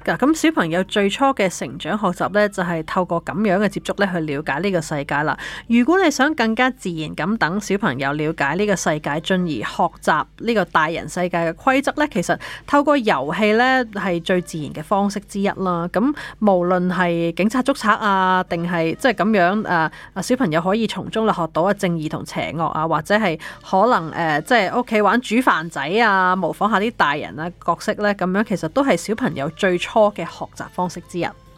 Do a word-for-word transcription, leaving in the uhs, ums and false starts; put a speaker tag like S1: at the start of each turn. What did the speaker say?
S1: 㗎。咁小朋友最初嘅成長學習呢，就係透過咁樣嘅接觸咧去了解呢個世界啦。如果你想更加自然咁等小朋友了解呢個世界，進而學習呢個大人世界嘅規則呢，其實透過遊戲呢係最自然嘅方式之一啦。咁無論係警察捉賊啊，定係即係咁樣誒、啊，小朋友可以從中咧學到啊正義同邪惡啊，或者係可能誒，即係屋企玩煮飯仔啊，模仿下啲大人啊角色咧，咁樣其實都係小朋友最初嘅學習方式之一。